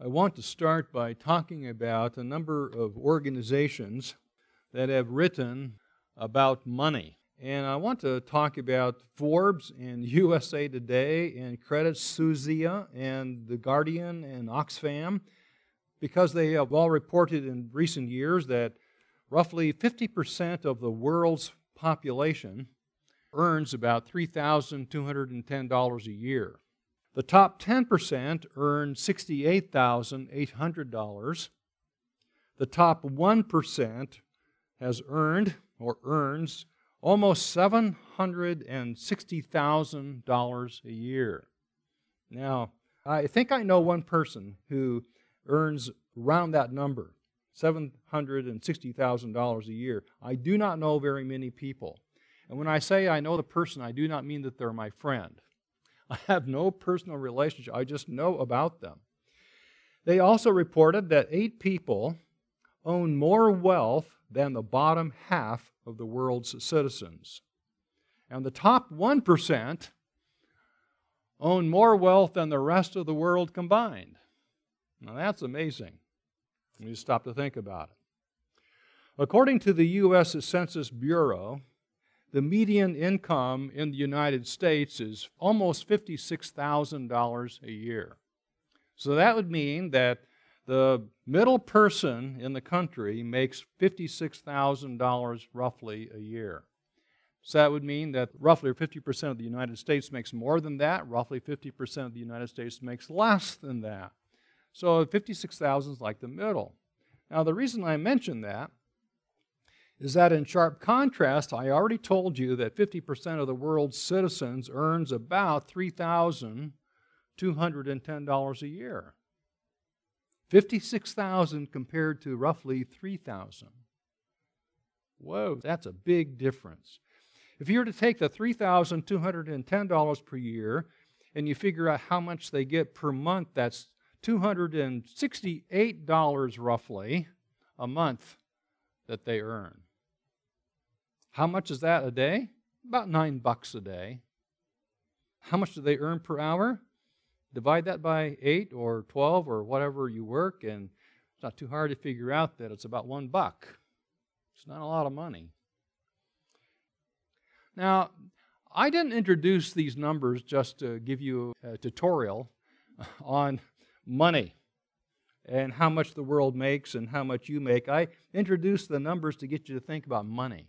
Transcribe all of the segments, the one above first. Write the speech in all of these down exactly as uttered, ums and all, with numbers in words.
I want to start by talking about a number of organizations that have written about money. And I want to talk about Forbes and U S A Today and Credit Suisse and The Guardian and Oxfam, because they have all reported in recent years that roughly fifty percent of the world's population earns about three thousand two hundred ten dollars a year. The top ten percent earn sixty-eight thousand eight hundred dollars. The top one percent has earned or earns almost seven hundred sixty thousand dollars a year. Now, I think I know one person who earns around that number, seven hundred sixty thousand dollars a year. I do not know very many people. And when I say I know the person, I do not mean that they're my friend. I have no personal relationship. I just know about them. They also reported that eight people own more wealth than the bottom half of the world's citizens. And the top one percent own more wealth than the rest of the world combined. Now that's amazing when you stop to think about it. According to the U S Census Bureau, the median income in the United States is almost fifty-six thousand dollars a year. So that would mean that the middle person in the country makes fifty-six thousand dollars roughly a year. So that would mean that roughly fifty percent of the United States makes more than that, roughly fifty percent of the United States makes less than that. So fifty-six thousand is like the middle. Now the reason I mention that is that in sharp contrast, I already told you that fifty percent of the world's citizens earns about three thousand two hundred ten dollars a year. fifty-six thousand compared to roughly three thousand. Whoa, that's a big difference. If you were to take the three thousand two hundred ten dollars per year and you figure out how much they get per month, that's two hundred sixty-eight dollars roughly a month that they earn. How much is that a day? About nine bucks a day. How much do they earn per hour? Divide that by eight or twelve or whatever you work, and it's not too hard to figure out that it's about one buck. It's not a lot of money. Now, I didn't introduce these numbers just to give you a tutorial on money and how much the world makes and how much you make. I introduced the numbers to get you to think about money.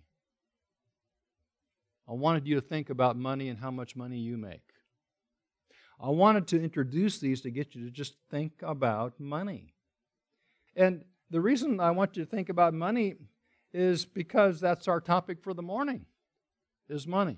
I wanted you to think about money and how much money you make. I wanted to introduce these to get you to just think about money. And the reason I want you to think about money is because that's our topic for the morning, is money.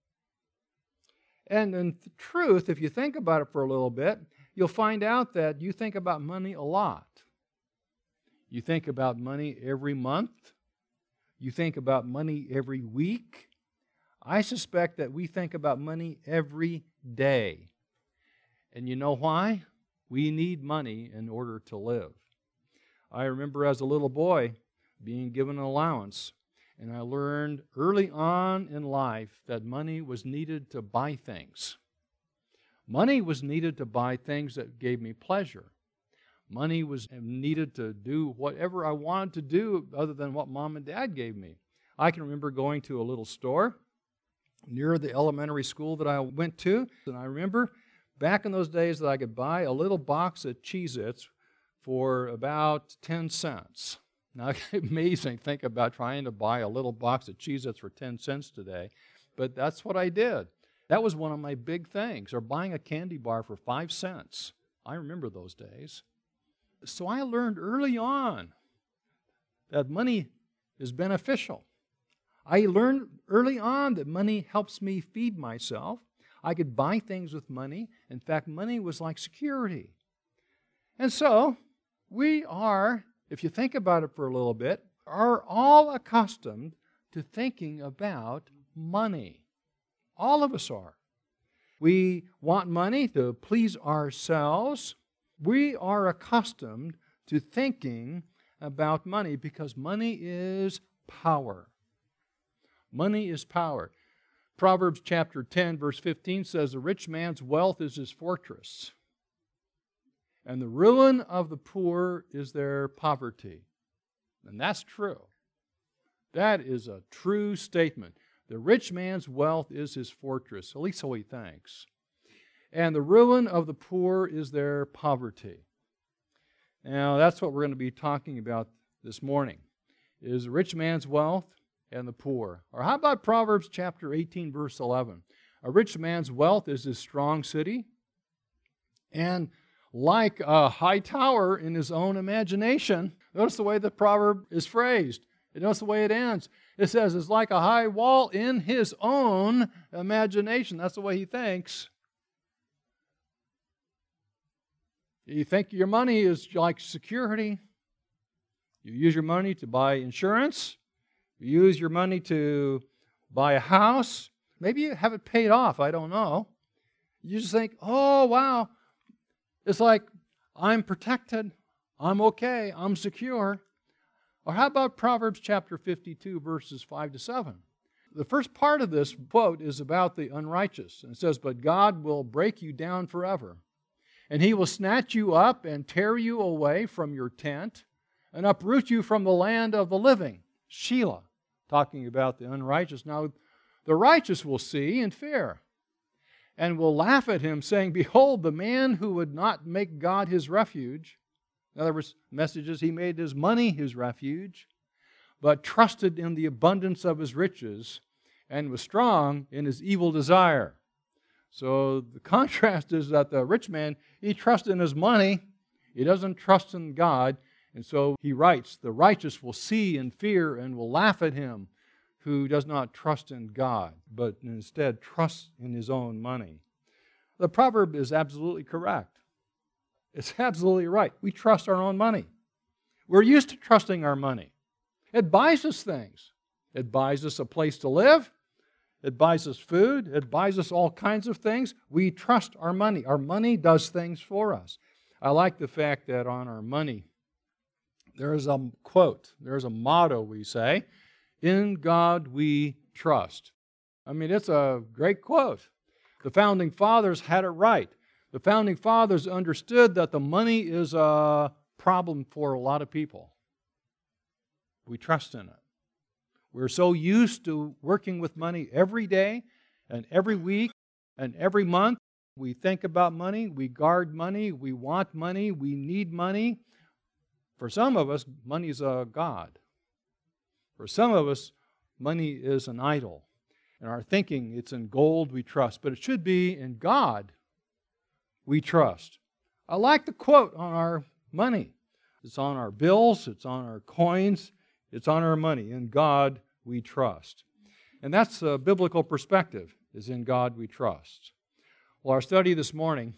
And in truth, if you think about it for a little bit, you'll find out that you think about money a lot. You think about money every month. You think about money every week. I suspect that we think about money every day. And you know why? We need money in order to live. I remember as a little boy being given an allowance, and I learned early on in life that money was needed to buy things. Money was needed to buy things that gave me pleasure. Money was needed to do whatever I wanted to do other than what Mom and Dad gave me. I can remember going to a little store near the elementary school that I went to, and I remember back in those days that I could buy a little box of Cheez-Its for about ten cents. Now, it's amazing to think about trying to buy a little box of Cheez-Its for ten cents today, but that's what I did. That was one of my big things, or buying a candy bar for five cents. I remember those days. So I learned early on that money is beneficial. I learned early on that money helps me feed myself. I could buy things with money. In fact, money was like security. And so, we are, if you think about it for a little bit, are all accustomed to thinking about money. All of us are. We want money to please ourselves. We are accustomed to thinking about money because money is power. Money is power. Proverbs chapter ten, verse fifteen says, "A rich man's wealth is his fortress." and the ruin of the poor is their poverty. And that's true. That is a true statement. The rich man's wealth is his fortress, at least so he thinks. And the ruin of the poor is their poverty. Now, that's what we're going to be talking about this morning, is the rich man's wealth and the poor. Or how about Proverbs chapter eighteen, verse eleven? A rich man's wealth is his strong city, and like a high tower in his own imagination. Notice the way the proverb is phrased. Notice the way it ends. It says, it's like a high wall in his own imagination. That's the way he thinks. You think your money is like security. You use your money to buy insurance. You use your money to buy a house. Maybe you have it paid off. I don't know. You just think, oh, wow. It's like, I'm protected. I'm okay. I'm secure. Or how about Proverbs chapter fifty-two, verses five to seven? The first part of this quote is about the unrighteous. And it says, but God will break you down forever, and He will snatch you up and tear you away from your tent and uproot you from the land of the living. Shelah, talking about the unrighteous. Now, the righteous will see and fear, and will laugh at him, saying, behold, the man who would not make God his refuge. In other words, messages, he made his money his refuge, but trusted in the abundance of his riches, and was strong in his evil desire. So the contrast is that the rich man, he trusts in his money, he doesn't trust in God, and so he writes, the righteous will see and fear and will laugh at him who does not trust in God, but instead trusts in his own money. The proverb is absolutely correct. It's absolutely right. We trust our own money. We're used to trusting our money. It buys us things. It buys us a place to live. It buys us food. It buys us all kinds of things. We trust our money. Our money does things for us. I like the fact that on our money, there is a quote, there is a motto we say, in God we trust. I mean, it's a great quote. The Founding Fathers had it right. The Founding Fathers understood that the money is a problem for a lot of people. We trust in it. We're so used to working with money every day and every week and every month. We think about money, we guard money, we want money, we need money. For some of us, money is a god. For some of us, money is an idol. In our thinking, it's in gold we trust, but it should be in God we trust. I like the quote on our money. It's on our bills, it's on our coins, it's on our money. In God we trust. And that's a biblical perspective, is in God we trust. Well, our study this morning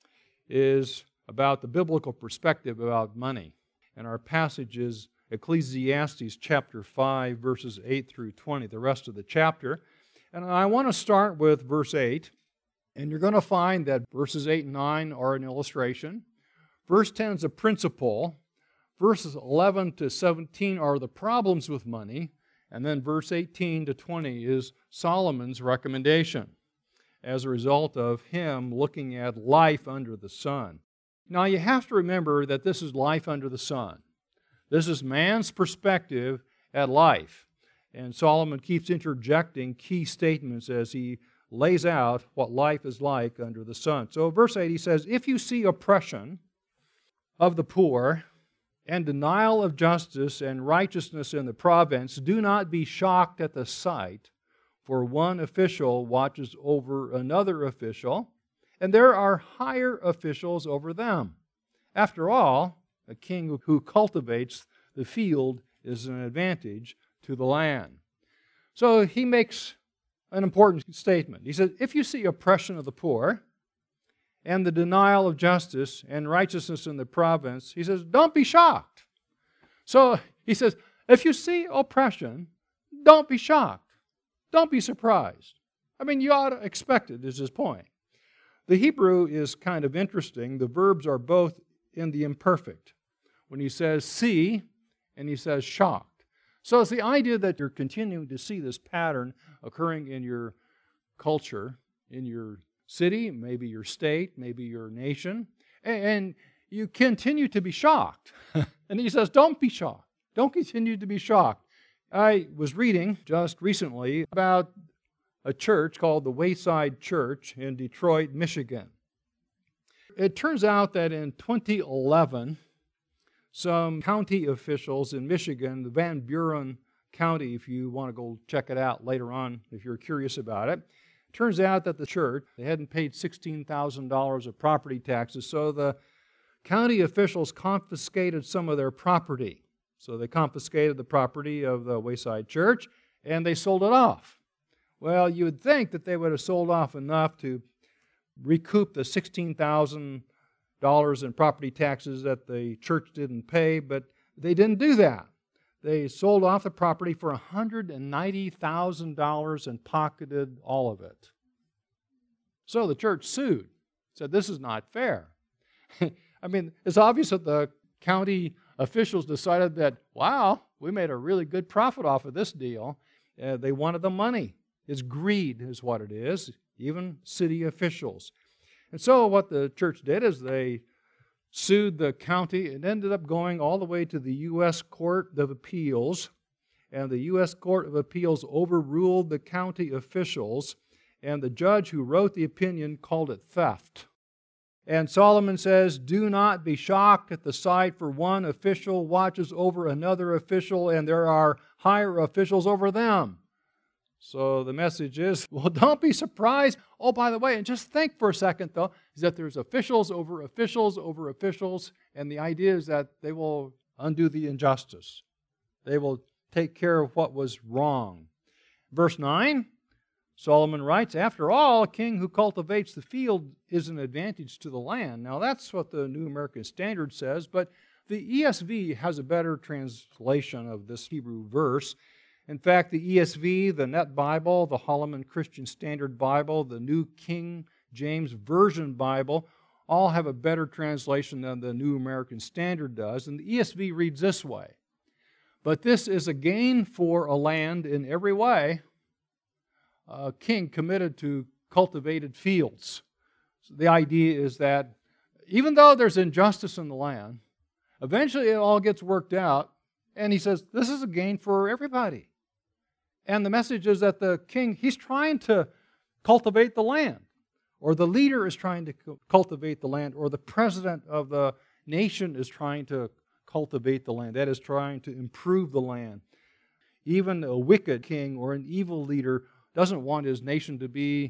is about the biblical perspective about money. And our passage is Ecclesiastes chapter five, verses eight through twenty, the rest of the chapter. And I want to start with verse eight. And you're going to find that verses eight and nine are an illustration. Verse ten is a principle. Verses eleven to seventeen are the problems with money. And then verse eighteen to twenty is Solomon's recommendation as a result of him looking at life under the sun. Now you have to remember that this is life under the sun. This is man's perspective at life. And Solomon keeps interjecting key statements as he lays out what life is like under the sun. So verse eight, he says, if you see oppression of the poor and denial of justice and righteousness in the province, do not be shocked at the sight, for one official watches over another official, and there are higher officials over them. After all, a king who cultivates the field is an advantage to the land. So he makes an important statement. He says, if you see oppression of the poor and the denial of justice and righteousness in the province, he says, don't be shocked. So he says, if you see oppression, don't be shocked. Don't be surprised. I mean, you ought to expect it, is his point. The Hebrew is kind of interesting. The verbs are both in the imperfect. When he says see, and he says shocked. So it's the idea that you're continuing to see this pattern occurring in your culture, in your city, maybe your state, maybe your nation. And you continue to be shocked. And he says, don't be shocked. Don't continue to be shocked. I was reading just recently about a church called the Wayside Church in Detroit, Michigan. It turns out that in twenty eleven, some county officials in Michigan, the Van Buren County, if you want to go check it out later on, if you're curious about it, turns out that the church, they hadn't paid sixteen thousand dollars of property taxes, so the county officials confiscated some of their property. So they confiscated the property of the Wayside Church, and they sold it off. Well, you would think that they would have sold off enough to recoup the sixteen thousand dollars in property taxes that the church didn't pay, but they didn't do that. They sold off the property for one hundred ninety thousand dollars and pocketed all of it. So the church sued, said this is not fair. I mean, it's obvious that the county officials decided that, wow, we made a really good profit off of this deal. Uh, they wanted the money. It's greed is what it is, even city officials. And so what the church did is they sued the county. It ended up going all the way to the U S Court of Appeals, and the U S Court of Appeals overruled the county officials, and the judge who wrote the opinion called it theft. And Solomon says, do not be shocked at the sight, for one official watches over another official, and there are higher officials over them. So the message is, well, don't be surprised. Oh, by the way, and just think for a second, though, is that there's officials over officials over officials, and the idea is that they will undo the injustice. They will take care of what was wrong. Verse nine, Solomon writes, after all, a king who cultivates the field is an advantage to the land. Now, that's what the New American Standard says, but the E S V has a better translation of this Hebrew verse. In fact, the E S V, the Net Bible, the Holloman Christian Standard Bible, the New King James Version Bible, all have a better translation than the New American Standard does. And the E S V reads this way, but this is a gain for a land in every way, a king committed to cultivated fields. So the idea is that even though there's injustice in the land, eventually it all gets worked out, and he says, this is a gain for everybody. And the message is that the king, he's trying to cultivate the land, or the leader is trying to cultivate the land, or the president of the nation is trying to cultivate the land. That is, trying to improve the land. Even a wicked king or an evil leader doesn't want his nation to be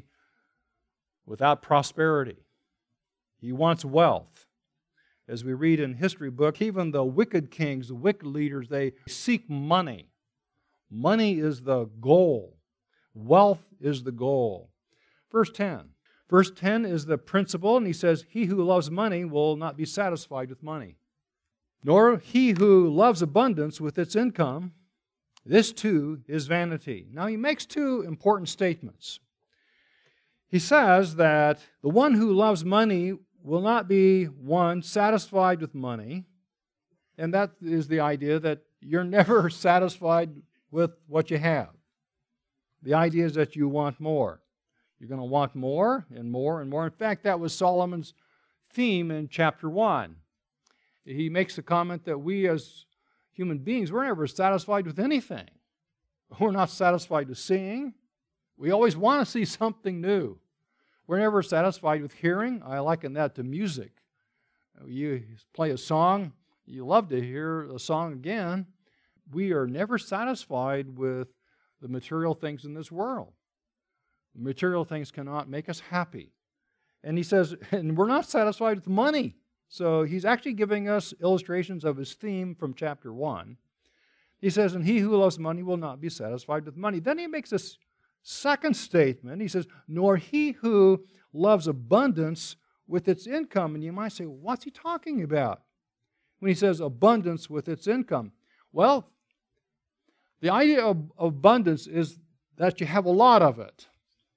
without prosperity. He wants wealth. As we read in history books, even the wicked kings, the wicked leaders, they seek money. Money is the goal. Wealth is the goal. Verse ten. Verse ten is the principle, and he says, he who loves money will not be satisfied with money, nor he who loves abundance with its income. This too is vanity. Now he makes two important statements. He says that the one who loves money will not be, one, satisfied with money, and that is the idea that you're never satisfied with what you have. The idea is that you want more. You're going to want more and more and more. In fact, that was Solomon's theme in chapter one. He makes the comment that we as human beings, we're never satisfied with anything. We're not satisfied with seeing. We always want to see something new. We're never satisfied with hearing. I liken that to music. You play a song, you love to hear the song again. We are never satisfied with the material things in this world. Material things cannot make us happy. And he says, and we're not satisfied with money. So he's actually giving us illustrations of his theme from chapter one. He says, and he who loves money will not be satisfied with money. Then he makes this second statement. He says, nor he who loves abundance with its income. And you might say, what's he talking about when he says abundance with its income? Well, the idea of abundance is that you have a lot of it.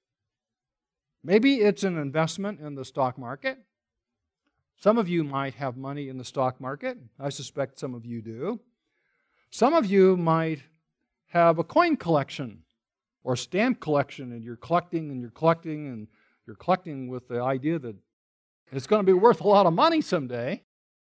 Maybe it's an investment in the stock market. Some of you might have money in the stock market. I suspect some of you do. Some of you might have a coin collection or stamp collection, and you're collecting and you're collecting and you're collecting with the idea that it's going to be worth a lot of money someday.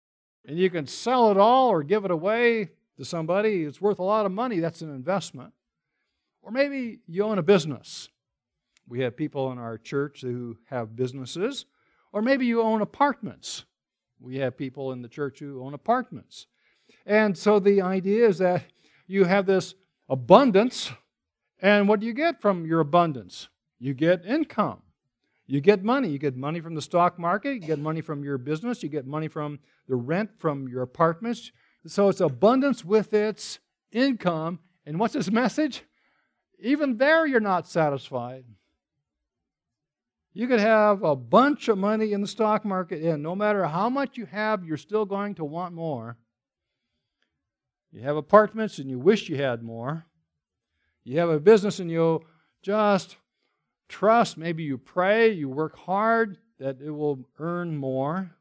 And you can sell it all or give it away to somebody. It's worth a lot of money. That's an investment. Or maybe you own a business. We have people in our church who have businesses. Or maybe you own apartments. We have people in the church who own apartments. And so the idea is that you have this abundance, and what do you get from your abundance? You get income. You get money. You get money from the stock market. You get money from your business. You get money from the rent from your apartments. So it's abundance with its income. And what's his message? Even there you're not satisfied. You could have a bunch of money in the stock market, and no matter how much you have, you're still going to want more. You have apartments and you wish you had more. You have a business and you just trust, maybe you pray, you work hard that it will earn more.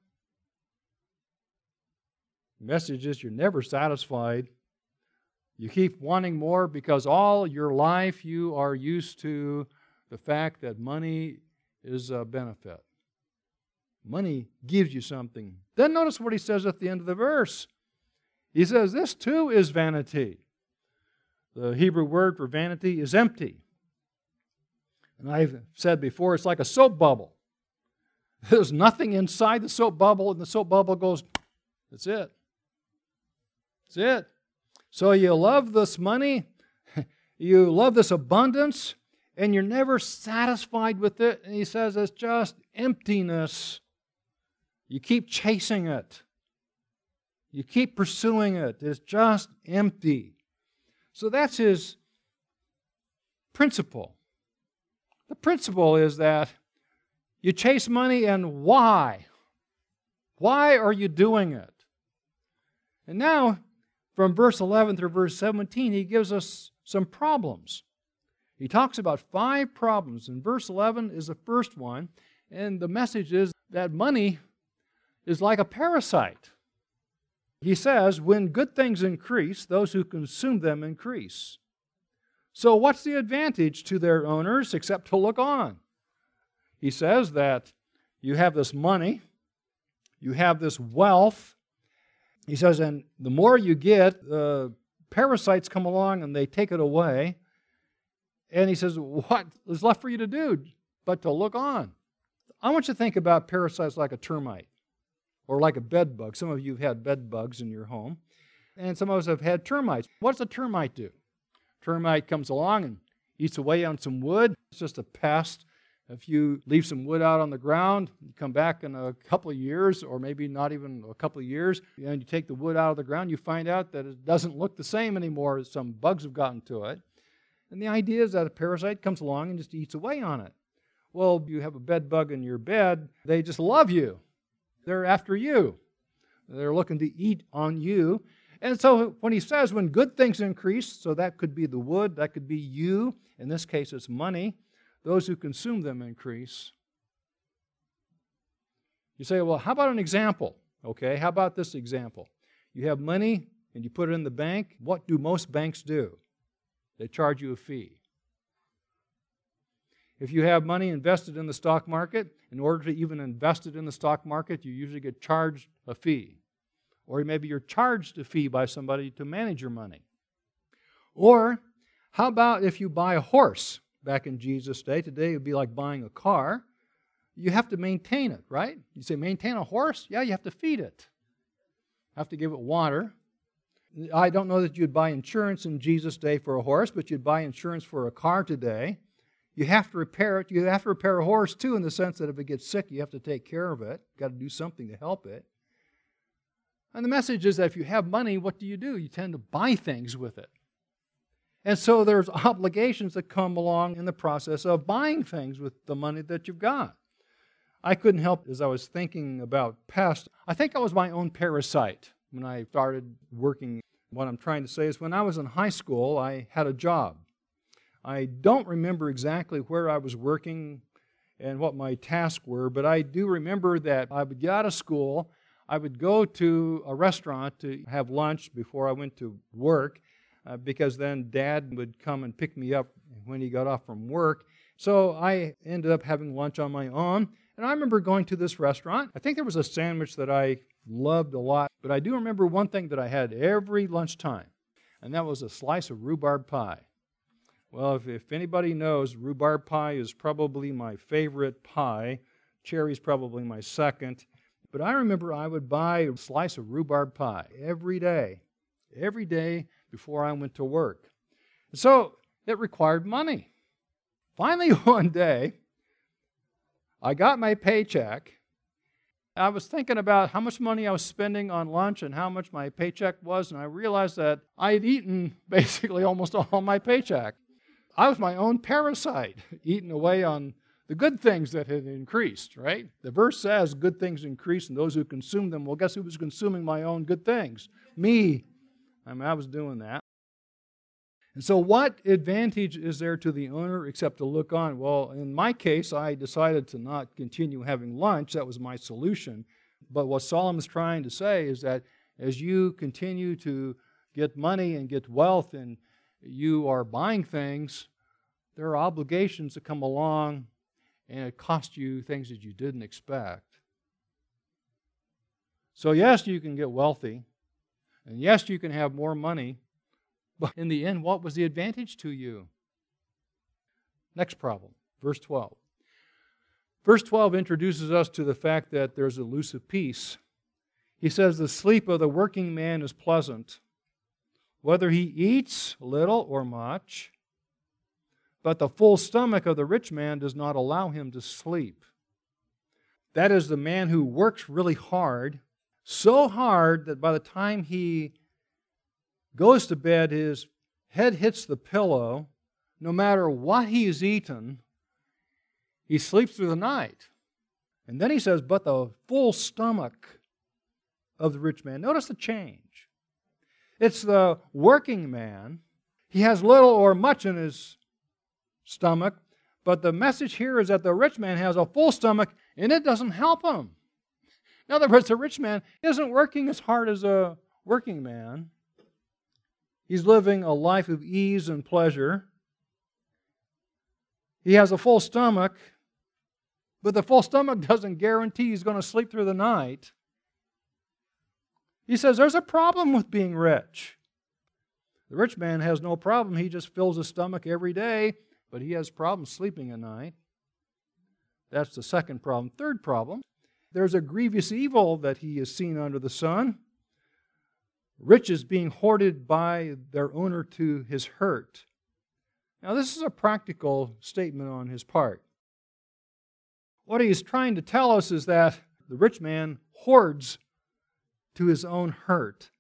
The message is you're never satisfied. You keep wanting more because all your life you are used to the fact that money is a benefit. Money gives you something. Then notice what he says at the end of the verse. He says, this too is vanity. The Hebrew word for vanity is empty. And I've said before, it's like a soap bubble. There's nothing inside the soap bubble, and the soap bubble goes, that's it. That's it. So you love this money, you love this abundance, and you're never satisfied with it. And he says it's just emptiness. You keep chasing it. You keep pursuing it. It's just empty. So that's his principle. The principle is that you chase money, and why? Why are you doing it? And now, from verse eleven through verse seventeen, he gives us some problems. He talks about five problems, and verse eleven is the first one, and the message is that money is like a parasite. He says, when good things increase, those who consume them increase. So what's the advantage to their owners except to look on? He says that you have this money, you have this wealth. He says, and the more you get, uh, parasites come along and they take it away. And he says, what is left for you to do but to look on? I want you to think about parasites like a termite or like a bed bug. Some of you have had bed bugs in your home, and some of us have had termites. What does a termite do? Termite comes along and eats away on some wood. It's just a pest. If you leave some wood out on the ground, you come back in a couple of years, or maybe not even a couple of years, and you take the wood out of the ground, you find out that it doesn't look the same anymore. Some bugs have gotten to it. And the idea is that a parasite comes along and just eats away on it. Well, you have a bed bug in your bed, they just love you. They're after you. They're looking to eat on you. And so when he says when good things increase, so that could be the wood, that could be you, in this case it's money, those who consume them increase. You say, well, how about an example? Okay, how about this example? You have money and you put it in the bank. What do most banks do? They charge you a fee. If you have money invested in the stock market, in order to even invest it in the stock market, you usually get charged a fee. Or maybe you're charged a fee by somebody to manage your money. Or how about if you buy a horse back in Jesus' day? Today it would be like buying a car. You have to maintain it, right? You say, maintain a horse? Yeah, you have to feed it. You have to give it water. I don't know that you'd buy insurance in Jesus' day for a horse, but you'd buy insurance for a car today. You have to repair it. You have to repair a horse, too, in the sense that if it gets sick, you have to take care of it. You've got to do something to help it. And the message is that if you have money, what do you do? You tend to buy things with it. And so there's obligations that come along in the process of buying things with the money that you've got. I couldn't help, as I was thinking about past, I think I was my own parasite when I started working. What I'm trying to say is when I was in high school, I had a job. I don't remember exactly where I was working and what my tasks were, but I do remember that I would get out of school, I would go to a restaurant to have lunch before I went to work, uh, because then Dad would come and pick me up when he got off from work. So I ended up having lunch on my own, and I remember going to this restaurant. I think there was a sandwich that I loved a lot. But I do remember one thing that I had every lunchtime, and that was a slice of rhubarb pie. Well, if, if anybody knows, rhubarb pie is probably my favorite pie. Cherry's probably my second. But I remember I would buy a slice of rhubarb pie every day, every day before I went to work. So it required money. Finally, one day, I got my paycheck. I was thinking about how much money I was spending on lunch and how much my paycheck was, and I realized that I had eaten basically almost all my paycheck. I was my own parasite, eating away on the good things that had increased, right? The verse says good things increase and those who consume them. Well, guess who was consuming my own good things? Me. I mean, I was doing that. And so what advantage is there to the owner except to look on? Well, in my case, I decided to not continue having lunch. That was my solution. But what Solomon's trying to say is that as you continue to get money and get wealth and you are buying things, there are obligations that come along and it costs you things that you didn't expect. So yes, you can get wealthy, and yes, you can have more money, but in the end, what was the advantage to you? Next problem, verse twelve. Verse twelve introduces us to the fact that there's elusive peace. He says, the sleep of the working man is pleasant, whether he eats little or much, but the full stomach of the rich man does not allow him to sleep. That is the man who works really hard, so hard that by the time he goes to bed, his head hits the pillow. No matter what he's eaten, he sleeps through the night. And then he says, but the full stomach of the rich man. Notice the change. It's the working man. He has little or much in his stomach, but the message here is that the rich man has a full stomach and it doesn't help him. In other words, the rich man isn't working as hard as a working man. He's living a life of ease and pleasure. He has a full stomach, but the full stomach doesn't guarantee he's going to sleep through the night. He says there's a problem with being rich. The rich man has no problem. He just fills his stomach every day, but he has problems sleeping at night. That's the second problem. Third problem, there's a grievous evil that he has seen under the sun. Riches being hoarded by their owner to his hurt. Now, this is a practical statement on his part. What he's trying to tell us is that the rich man hoards to his own hurt.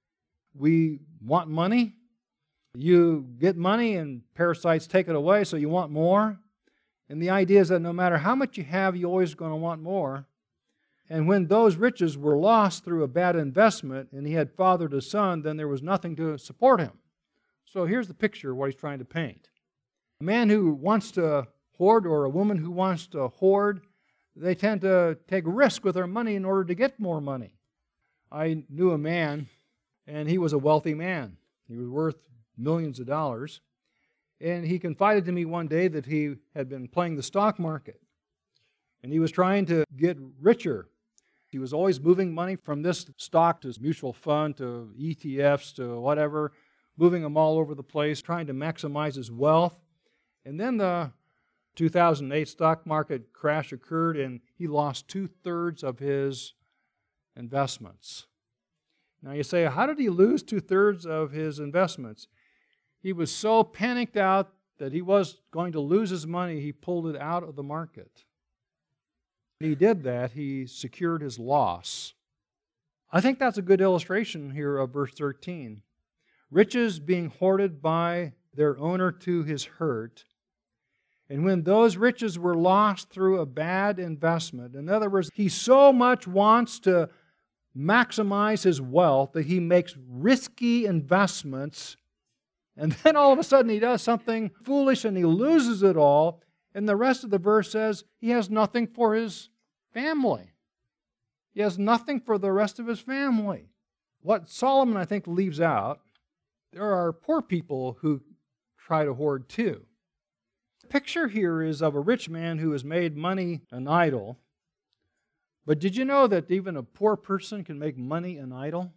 We want money. You get money and parasites take it away, so you want more. And the idea is that no matter how much you have, you're always going to want more. And when those riches were lost through a bad investment and he had fathered a son, then there was nothing to support him. So here's the picture of what he's trying to paint. A man who wants to hoard or a woman who wants to hoard, they tend to take risk with their money in order to get more money. I knew a man, and he was a wealthy man. He was worth millions of dollars. And he confided to me one day that he had been playing the stock market. And he was trying to get richer. He was always moving money from this stock to mutual fund to E T Fs to whatever, moving them all over the place, trying to maximize his wealth. And then the two thousand eight stock market crash occurred, and he lost two-thirds of his investments. Now you say, how did he lose two-thirds of his investments? He was so panicked out that he was going to lose his money, he pulled it out of the market. When he did that, he secured his loss. I think that's a good illustration here of verse thirteen. Riches being hoarded by their owner to his hurt. And when those riches were lost through a bad investment, in other words, he so much wants to maximize his wealth that he makes risky investments, and then all of a sudden he does something foolish and he loses it all, and the rest of the verse says he has nothing for his family. He has nothing for the rest of his family. What Solomon, I think, leaves out, there are poor people who try to hoard too. The picture here is of a rich man who has made money an idol, But did you know that even a poor person can make money an idol?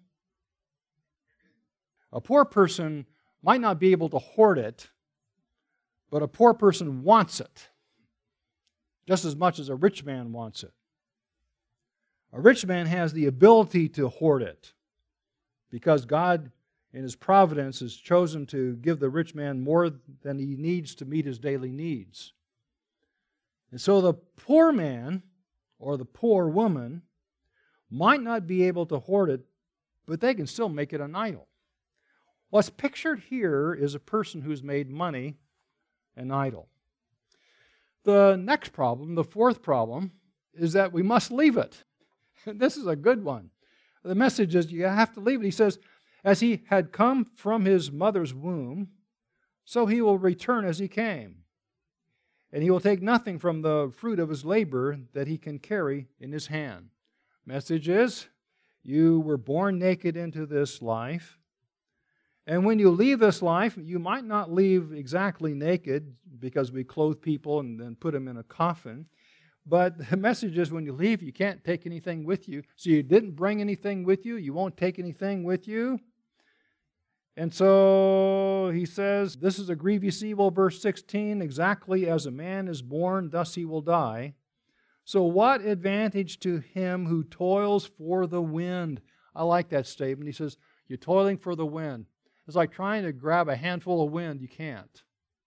A poor person might not be able to hoard it, but a poor person wants it just as much as a rich man wants it. A rich man has the ability to hoard it because God, in His providence, has chosen to give the rich man more than he needs to meet his daily needs. And so the poor man or the poor woman might not be able to hoard it, but they can still make it an idol. What's pictured here is a person who's made money an idol. The next problem, the fourth problem, is that we must leave it. This is a good one. The message is you have to leave it. He says, as he had come from his mother's womb, so he will return as he came. And he will take nothing from the fruit of his labor that he can carry in his hand. Message is, you were born naked into this life. And when you leave this life, you might not leave exactly naked because we clothe people and then put them in a coffin. But the message is when you leave, you can't take anything with you. So you didn't bring anything with you. You won't take anything with you. And so he says, this is a grievous evil, verse sixteen, exactly as a man is born, thus he will die. So what advantage to him who toils for the wind? I like that statement. He says, you're toiling for the wind. It's like trying to grab a handful of wind. You can't.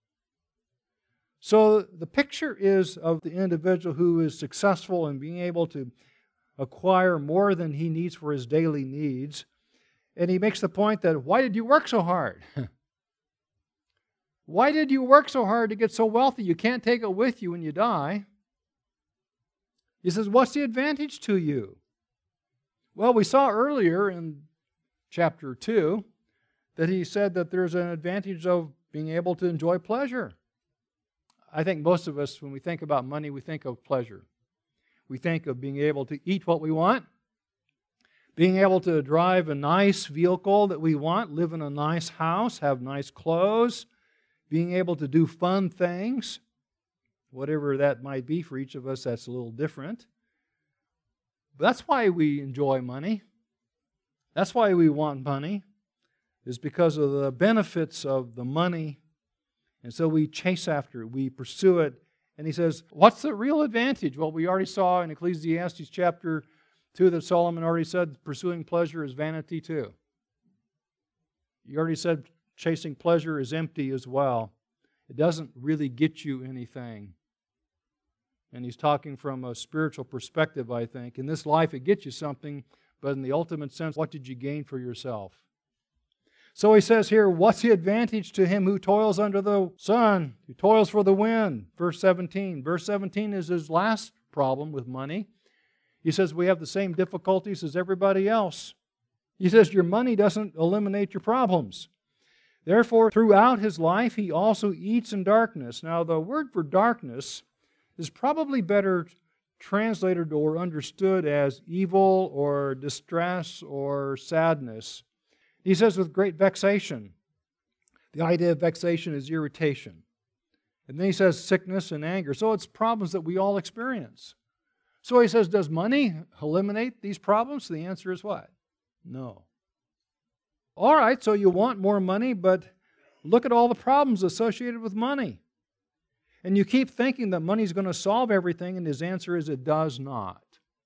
So the picture is of the individual who is successful in being able to acquire more than he needs for his daily needs. And he makes the point that, why did you work so hard? Why did you work so hard to get so wealthy? You can't take it with you when you die. He says, what's the advantage to you? Well, we saw earlier in chapter two that he said that there's an advantage of being able to enjoy pleasure. I think most of us, when we think about money, we think of pleasure. We think of being able to eat what we want, being able to drive a nice vehicle that we want, live in a nice house, have nice clothes, being able to do fun things, whatever that might be for each of us, that's a little different. But that's why we enjoy money. That's why we want money, is because of the benefits of the money. And so we chase after it, we pursue it. And he says, what's the real advantage? Well, we already saw in Ecclesiastes chapter two that Solomon already said pursuing pleasure is vanity too. He already said chasing pleasure is empty as well. It doesn't really get you anything. And he's talking from a spiritual perspective, I think. In this life, it gets you something, but in the ultimate sense, what did you gain for yourself? So he says here, what's the advantage to him who toils under the sun, who toils for the wind? Verse seventeen. Verse seventeen is his last problem with money. He says we have the same difficulties as everybody else. He says your money doesn't eliminate your problems. Therefore, throughout his life, he also eats in darkness. Now, the word for darkness is probably better translated or understood as evil or distress or sadness. He says with great vexation. The idea of vexation is irritation. And then he says sickness and anger. So it's problems that we all experience. So he says, does money eliminate these problems? The answer is what? No. All right, so you want more money, but look at all the problems associated with money. And you keep thinking that money is going to solve everything, and his answer is it does not.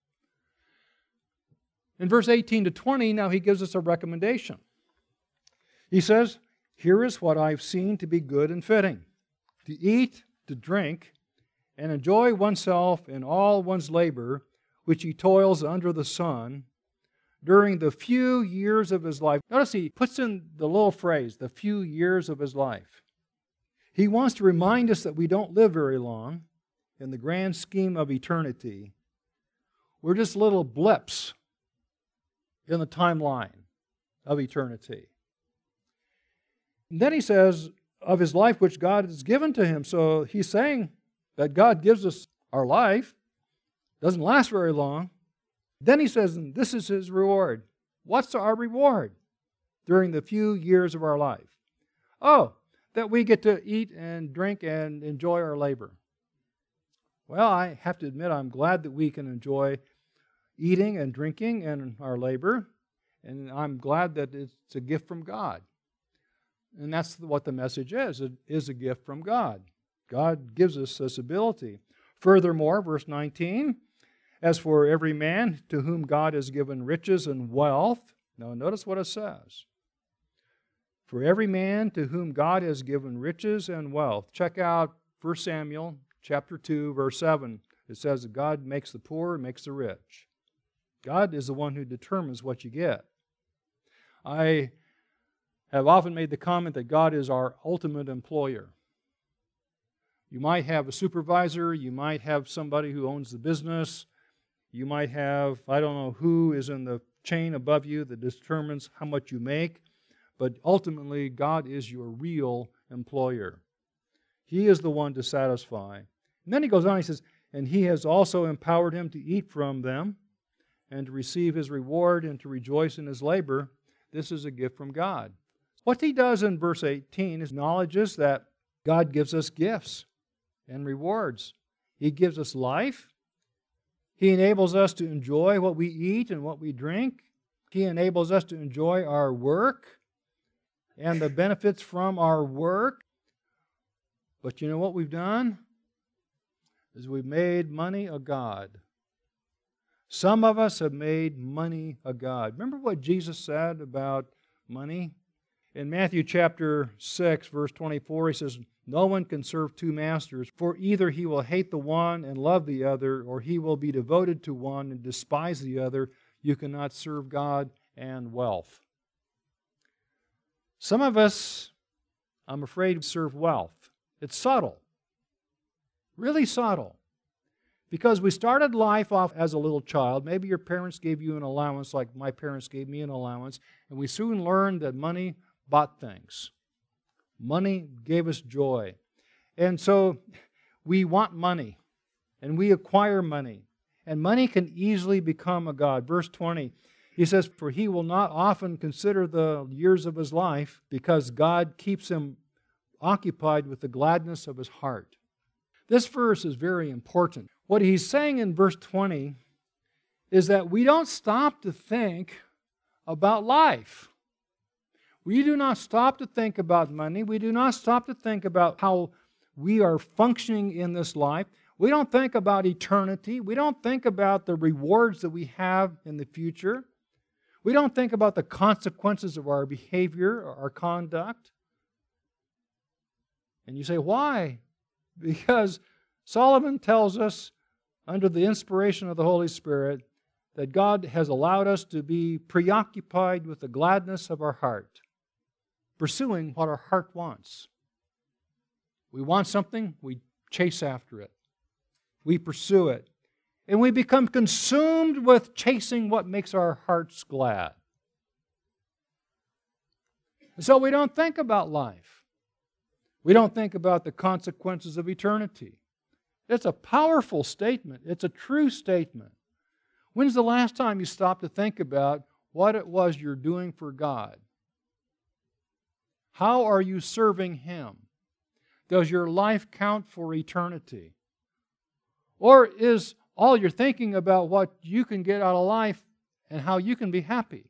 In verse eighteen to twenty, now he gives us a recommendation. He says, here is what I've seen to be good and fitting, to eat, to drink, and enjoy oneself in all one's labor, which he toils under the sun, during the few years of his life. Notice he puts in the little phrase, the few years of his life. He wants to remind us that we don't live very long in the grand scheme of eternity. We're just little blips in the timeline of eternity. And then he says of his life which God has given to him. So he's saying that God gives us our life. Doesn't last very long. Then he says, and this is his reward. What's our reward during the few years of our life? Oh, that we get to eat and drink and enjoy our labor. Well, I have to admit I'm glad that we can enjoy eating and drinking and our labor, and I'm glad that it's a gift from God. And that's what the message is. It is a gift from God. God gives us this ability. Furthermore, verse nineteen, as for every man to whom God has given riches and wealth, now notice what it says. For every man to whom God has given riches and wealth. Check out First Samuel chapter two, verse seven. It says that God makes the poor and makes the rich. God is the one who determines what you get. I have often made the comment that God is our ultimate employer. You might have a supervisor, you might have somebody who owns the business, you might have, I don't know who is in the chain above you that determines how much you make, but ultimately God is your real employer. He is the one to satisfy. And then he goes on, he says, and he has also empowered him to eat from them and to receive his reward and to rejoice in his labor. This is a gift from God. What he does in verse eighteen is acknowledges that God gives us gifts and rewards. He gives us life. He enables us to enjoy what we eat and what we drink. He enables us to enjoy our work and the benefits from our work. But you know what we've done? Is we've made money a god. Some of us have made money a god. Remember what Jesus said about money? In Matthew chapter six, verse twenty-four, he says, no one can serve two masters, for either he will hate the one and love the other, or he will be devoted to one and despise the other. You cannot serve God and wealth. Some of us, I'm afraid, serve wealth. It's subtle, really subtle. Because we started life off as a little child. Maybe your parents gave you an allowance like my parents gave me an allowance, and we soon learned that money bought things. Money gave us joy. And so we want money, and we acquire money. And money can easily become a god. Verse twenty, he says, for he will not often consider the years of his life, because God keeps him occupied with the gladness of his heart. This verse is very important. What he's saying in verse twenty is that we don't stop to think about life. We do not stop to think about money. We do not stop to think about how we are functioning in this life. We don't think about eternity. We don't think about the rewards that we have in the future. We don't think about the consequences of our behavior or our conduct. And you say, why? Because Solomon tells us, under the inspiration of the Holy Spirit, that God has allowed us to be preoccupied with the gladness of our heart, pursuing what our heart wants. We want something, we chase after it. We pursue it. And we become consumed with chasing what makes our hearts glad. And so we don't think about life. We don't think about the consequences of eternity. It's a powerful statement. It's a true statement. When's the last time you stopped to think about what it was you're doing for God? How are you serving Him? Does your life count for eternity? Or is all you're thinking about what you can get out of life and how you can be happy?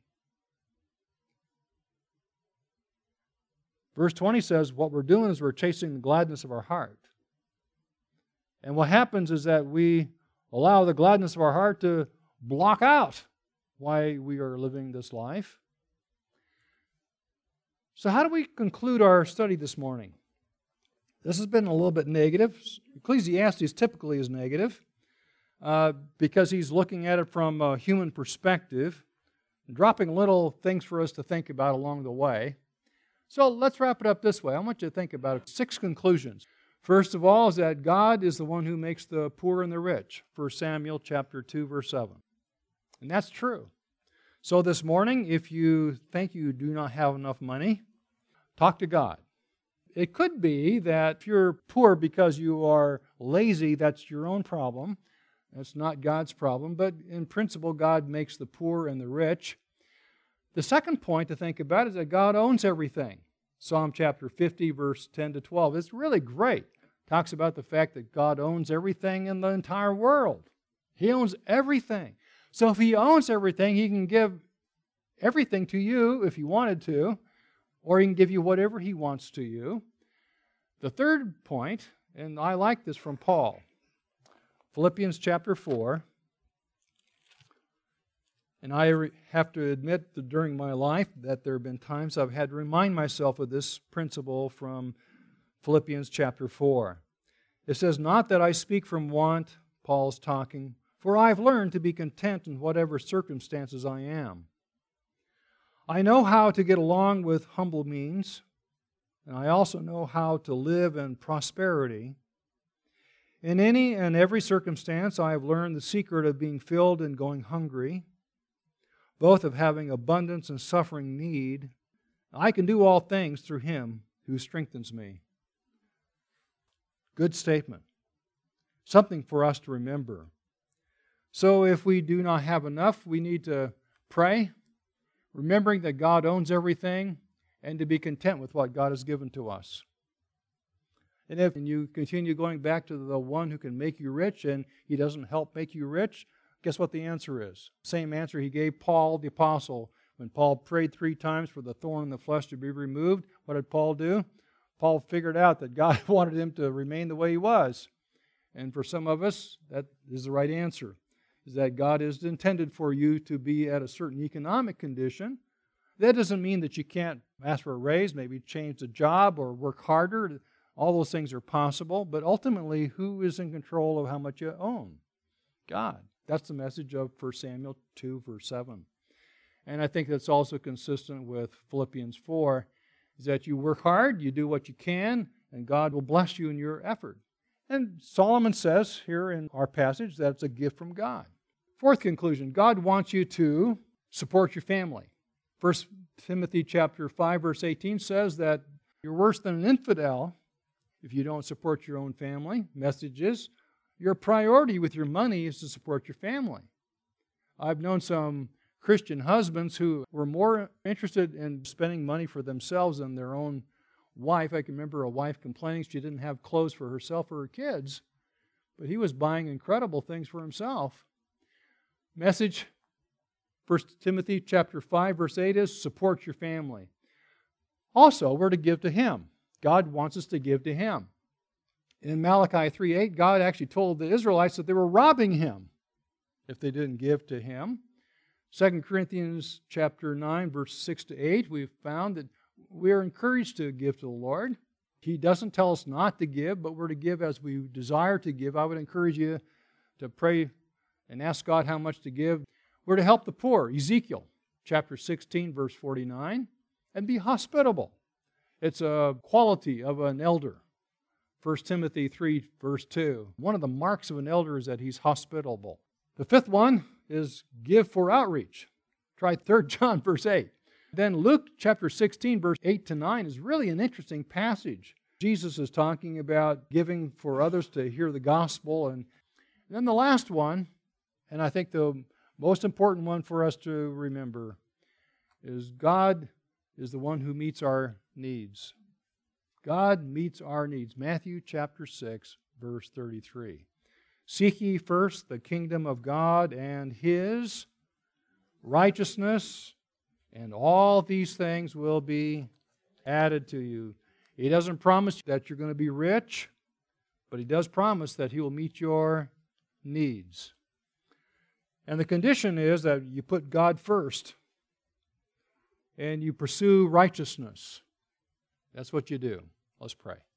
Verse twenty says what we're doing is we're chasing the gladness of our heart. And what happens is that we allow the gladness of our heart to block out why we are living this life. So how do we conclude our study this morning? This has been a little bit negative. Ecclesiastes typically is negative uh, because he's looking at it from a human perspective, dropping little things for us to think about along the way. So let's wrap it up this way. I want you to think about it. Six conclusions. First of all is that God is the one who makes the poor and the rich. First Samuel chapter two, verse seven. And that's true. So this morning, if you think you do not have enough money, talk to God. It could be that if you're poor because you are lazy, that's your own problem. That's not God's problem. But in principle, God makes the poor and the rich. The second point to think about is that God owns everything. Psalm chapter fifty, verse ten to twelve. It's really great. It talks about the fact that God owns everything in the entire world. He owns everything. So if He owns everything, He can give everything to you if He wanted to, or He can give you whatever He wants to you. The third point, and I like this from Paul, Philippians chapter four. And I have to admit that during my life that there have been times I've had to remind myself of this principle from Philippians chapter four. It says, "Not that I speak from want," Paul's talking, "for I've learned to be content in whatever circumstances I am. I know how to get along with humble means, and I also know how to live in prosperity. In any and every circumstance I have learned the secret of being filled and going hungry, both of having abundance and suffering need. I can do all things through Him who strengthens me." Good statement. Something for us to remember. So if we do not have enough, we need to pray, remembering that God owns everything, and to be content with what God has given to us. And if you continue going back to the one who can make you rich and He doesn't help make you rich, guess what the answer is? Same answer He gave Paul the apostle. When Paul prayed three times for the thorn in the flesh to be removed, what did Paul do? Paul figured out that God wanted him to remain the way he was. And for some of us, that is the right answer, is that God is intended for you to be at a certain economic condition. That doesn't mean that you can't ask for a raise, maybe change the job or work harder. All those things are possible, but ultimately, who is in control of how much you own? God. That's the message of First Samuel two, verse seven. And I think that's also consistent with Philippians four, is that you work hard, you do what you can, and God will bless you in your effort. And Solomon says here in our passage that it's a gift from God. Fourth conclusion, God wants you to support your family. First Timothy chapter five, verse eighteen says that you're worse than an infidel if you don't support your own family. Message is, your priority with your money is to support your family. I've known some Christian husbands who were more interested in spending money for themselves than their own wife. I can remember a wife complaining she didn't have clothes for herself or her kids, but he was buying incredible things for himself. Message, First Timothy chapter five, verse eight is, support your family. Also, we're to give to Him. God wants us to give to Him. In Malachi three eight, God actually told the Israelites that they were robbing Him if they didn't give to Him. Second Corinthians chapter nine, verse six to eight, we've found that we are encouraged to give to the Lord. He doesn't tell us not to give, but we're to give as we desire to give. I would encourage you to pray and ask God how much to give. We're to help the poor. Ezekiel chapter sixteen, verse forty-nine, and be hospitable. It's a quality of an elder. First Timothy three, verse two. One of the marks of an elder is that he's hospitable. The fifth one is give for outreach. Try Third John, verse eight. Then Luke chapter sixteen, verse eight to nine is really an interesting passage. Jesus is talking about giving for others to hear the gospel. And then the last one, and I think the most important one for us to remember, is God is the one who meets our needs. God meets our needs. Matthew chapter six, verse thirty-three. Seek ye first the kingdom of God and His righteousness, and all these things will be added to you. He doesn't promise that you're going to be rich, but He does promise that He will meet your needs. And the condition is that you put God first and you pursue righteousness. That's what you do. Let's pray.